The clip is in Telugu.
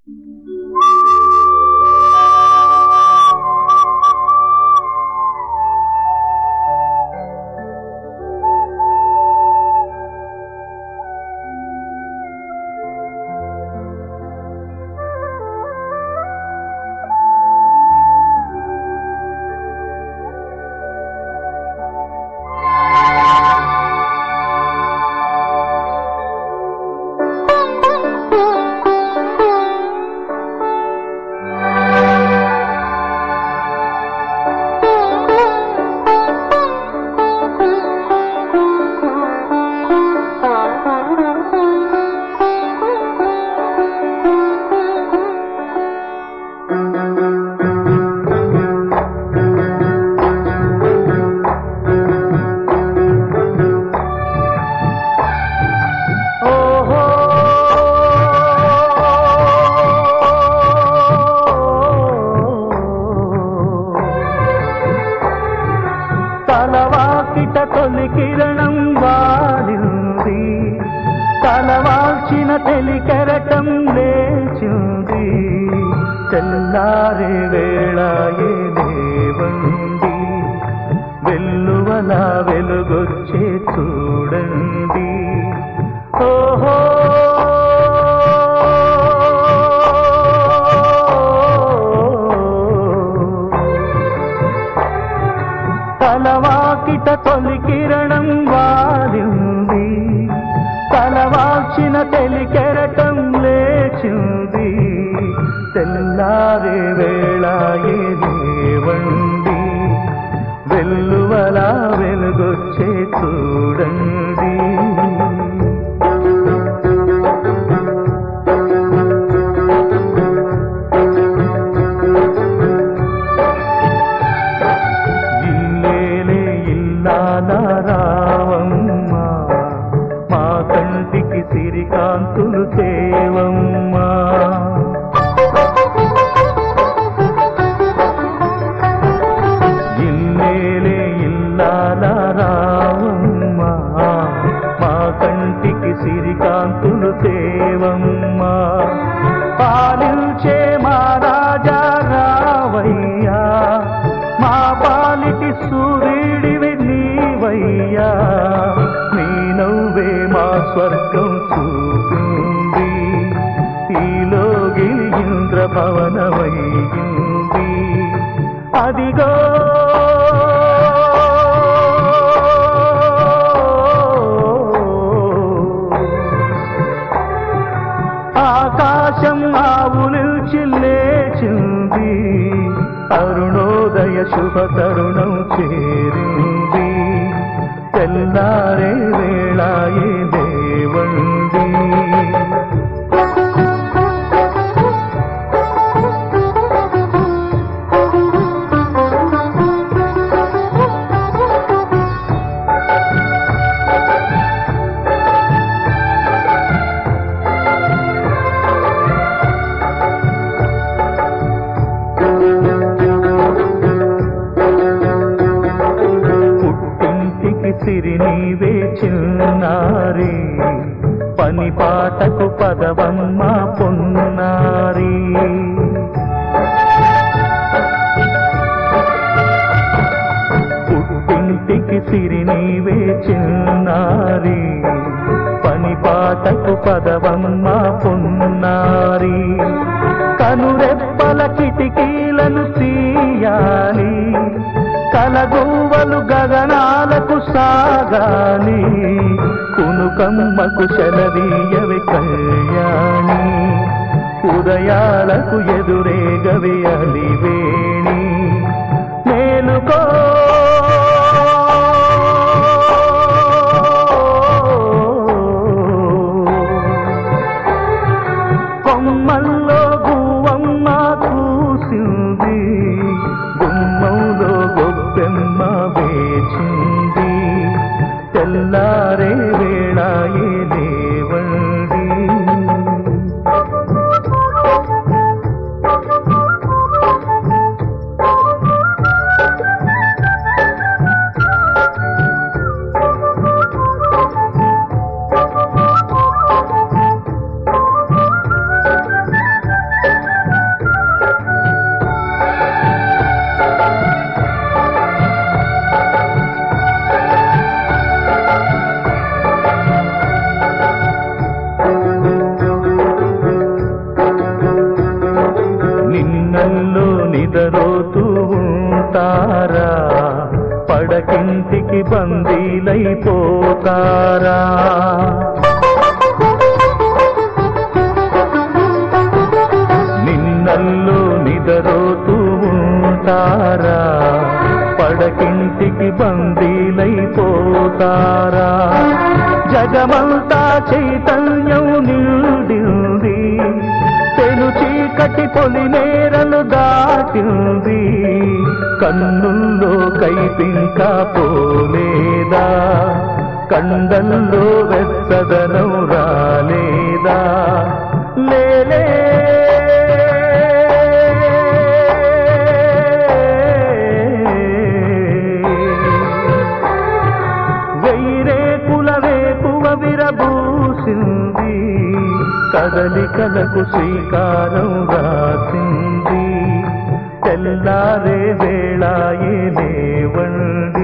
తలవాకిట తొలి కిరణం వాలింది, తలవాల్చిన తెలి కెరటం లేచింది. తెల్లారే వేళ ఏలేవండి, వెల్లువలా వెలుగొచ్చే చూడండి. ఓహో తలవాకిట తొలి కిరణం వాలింది, తలవాల్చిన తెలి కెరటం లేచింది. తెల్లారే వేళ ఏలేవండి, వెల్లువలా వెలుగొచ్చే చూడండి. రావమ్మ మా కంటికి సిరికాంతులు తేవమ్మా. ఇల్లేలే ఇల్లాల రావమ్మ మా కంటికి సిరికాంతులు తేవమ్మా. పాలించే మా రాజా రావయ్యా, మా పాలిటి సూర్యుడివి నీవయ్యా. నీ నవ్వే మా స్వర్గం చూపింది, ఈలోగిలి ఇంద్రభవనమయ్యింది. అదిగో ఆకాశం ఆవులిల్చి లేచింది, అరుణోదయ శుభ తరుణం చేరింది. తెల్లారే వేళ ఏలేవండి. సిరి నీవే చిన్నారి, పని పాటకు పదవమ్మ పొన్నారి. పుట్టింటికి సిరి నీవే చిన్నారి, పని పాటకు పదవమ్మ పొన్నారి. కనురెప్పల కిటికీలను తీయాలి, కలగువ్వలు గగనాలకు సాగాలి. కునుకమ్మకు సెలవీయవి కళ్యాణి, ఉదయాలకు ఎదురేగవి అలివేణి. మేలుకో కొమ్మల్లో గువ్వమ్మ కూసింది, గుమ్మంలో గొబ్బెమ్మ వేచింది. తెల్లారే వేళ ఏలేవండి. జగమంతా చైతన్యం నిండింది, తెలు చీకటి పొలిమేరలు దాటింది, కన్నుల్లో కైపింకా పోలేదా, కండల్లో వెచ్చదనం రాలేదా, లేలే విరబూసింది, కదలికలకు శ్రీకారం రాసింది, తెల్లారే వేళాయే లేవండి.